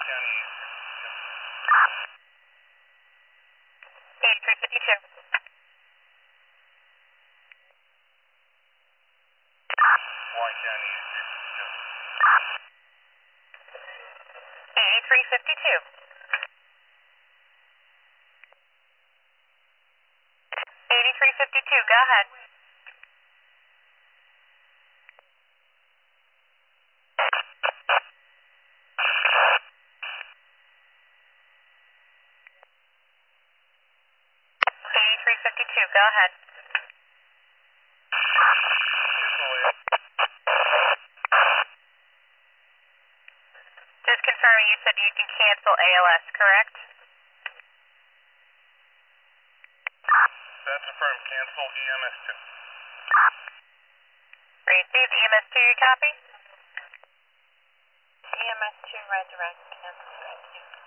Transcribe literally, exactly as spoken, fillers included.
County. eighty-three fifty-two. Warren County. eighty-three fifty-two. eighty-three fifty-two, go ahead. eighty-three fifty-two, go ahead. Just confirming, you said you can cancel A L S, correct? That's affirmed. Cancel E M S two. Received E M S two, your copy? E M S two redirect, cancel, thank you.